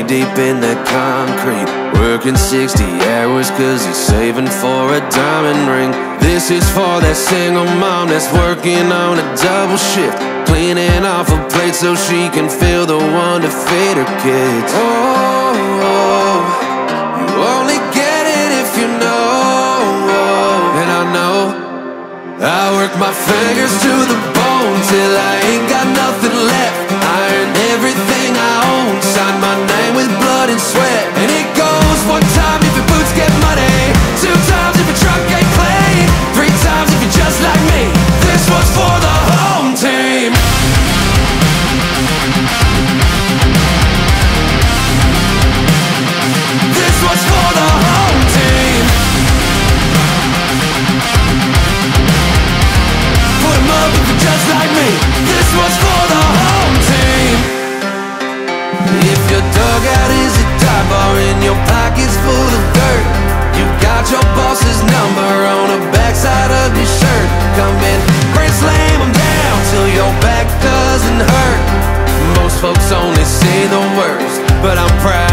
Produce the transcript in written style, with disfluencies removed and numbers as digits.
deep in the concrete, working 60 hours cause he's saving for a diamond ring. This is for that single mom that's working on a double shift, cleaning off a plate so she can feel the one to feed her kids. Oh, you only get it if you know. And I know I work my fingers to the bone till I ain't got nothing left. I earned everything I own, signed my name with blood and sweat. And it goes one time if your boots get muddy, two times if your truck get clay, three times if you're just like me. This one's for the home team. This one's for the home team. Put 'em up if you're just like me. This one's for the home team. If your dugout is a dive bar and your pocket's full of dirt, you got your boss's number on the backside of your shirt. Come in, grand slam 'em down till your back doesn't hurt. Most folks only see the worst, but I'm proud